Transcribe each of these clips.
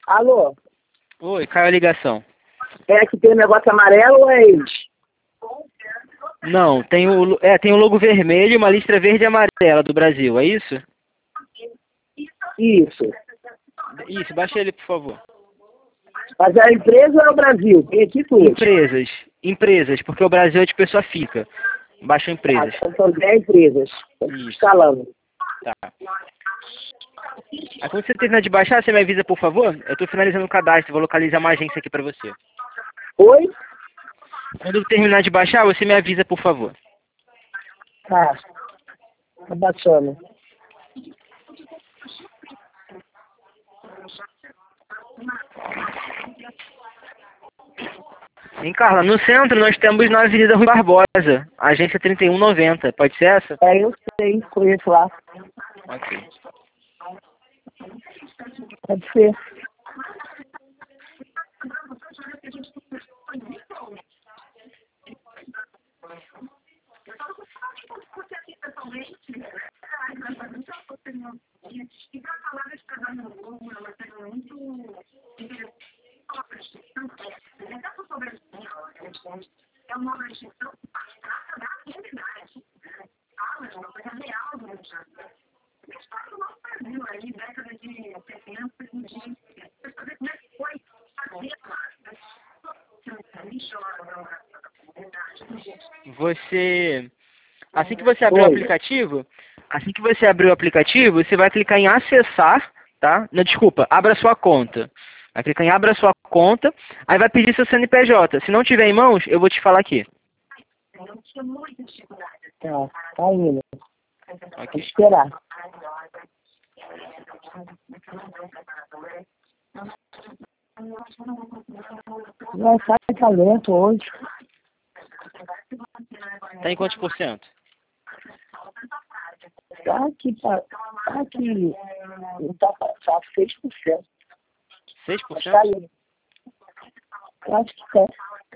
Alô? Oi, caiu a ligação. É que tem um negócio amarelo ou é eles? Não, tem o logo vermelho e uma listra verde e amarela do Brasil, é isso? Isso. Isso, baixa ele, por favor. Mas é a empresa ou é o Brasil? Tem aqui tudo. Empresas, porque o Brasil é de pessoa física. Baixa empresas. Ah, são 10 empresas. Isso. Escalando. Tá. Aí quando você terminar de baixar, você me avisa, por favor? Eu estou finalizando o cadastro, vou localizar uma agência aqui para você. Oi? Quando eu terminar de baixar, você me avisa, por favor. Tá. Tá baixando. Sim, Carla, no centro nós temos na Avenida Rui Barbosa, agência 3190. Pode ser essa? É, eu sei, conheço lá. Ok. Pode ser. Você, assim que você abrir o Oi. aplicativo, você vai clicar em acessar, tá? Não, desculpa, abra sua conta. Vai clicar em abra sua conta, aí vai pedir seu CNPJ. Se não tiver em mãos, eu vou te falar aqui. Tá indo. Vou Ok. esperar. Vai sair talento hoje. Tá em quantos por cento? Tá aqui, tá aqui. Tá 6%. 6%? Tá indo. Eu acho que tá.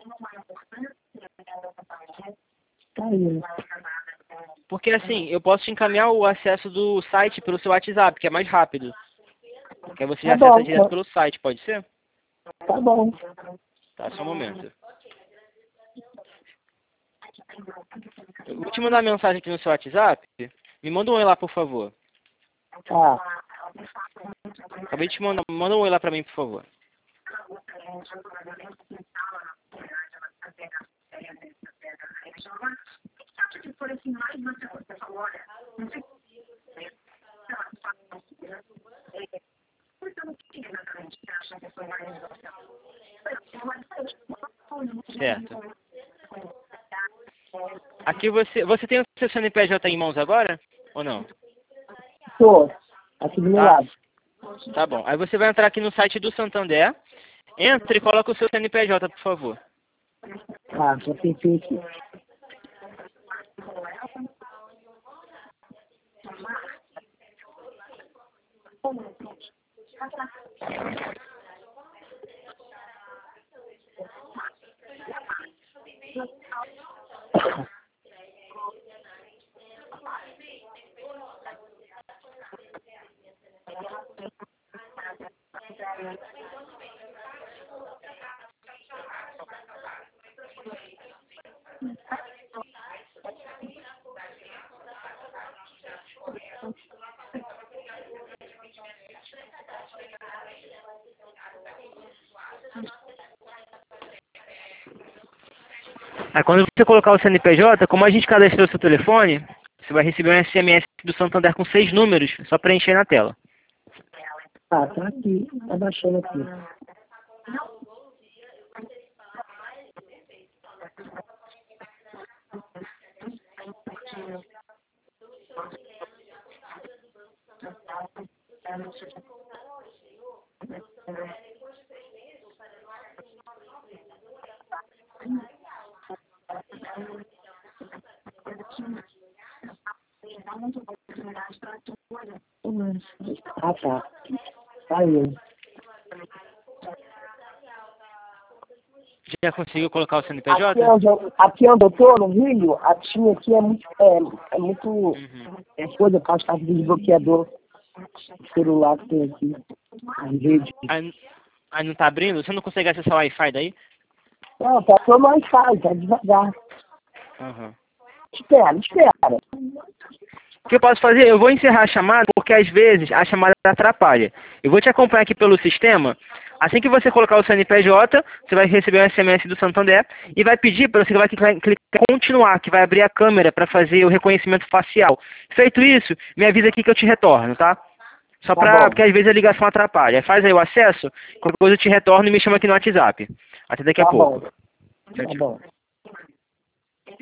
Tá indo. Porque assim, eu posso te encaminhar o acesso do site pelo seu WhatsApp, que é mais rápido. Que aí você já Tá acessa bom. direto pelo site, pode ser? Tá bom. Tá, só um momento. Eu vou te mandar uma mensagem aqui no seu WhatsApp. Me manda um oi lá, por favor. Tá. Acabei de te mandar. Manda um oi lá pra mim, por favor. Certo. Aqui você tem o seu CNPJ em mãos agora? Ou não? Tô. Aqui do meu Tá. lado. Tá bom. Aí você vai entrar aqui no site do Santander. Entra e coloca o seu CNPJ, por favor. Tá, já pensei aqui. Aí quando você colocar o CNPJ, como a gente cadastrou seu telefone, você vai receber um SMS do Santander com 6 números, só preencher na tela. Tá aqui. Tá baixando aqui. Ah, tá. Tá indo. Já conseguiu colocar o CNPJ? Aqui onde eu tô, no Rio, a tinha aqui é muito, Uhum. coisa para as cartas do desbloqueador celular que tem aqui. A rede. Aí não tá abrindo? Você não consegue acessar o Wi-Fi daí? Não, tá só no Wi-Fi, tá devagar. Aham. Espera, espera. O que eu posso fazer? Eu vou encerrar a chamada, porque às vezes a chamada atrapalha. Eu vou te acompanhar aqui pelo sistema. Assim que você colocar o CNPJ, você vai receber um SMS do Santander e vai pedir para você clicar em continuar, que vai abrir a câmera para fazer o reconhecimento facial. Feito isso, me avisa aqui que eu te retorno, tá? Só Tá bom, porque às vezes a ligação atrapalha. Faz aí o acesso, qualquer coisa eu te retorno e me chama aqui no WhatsApp. Até daqui a tá pouco. bom. Tchau, Tá tchau. bom.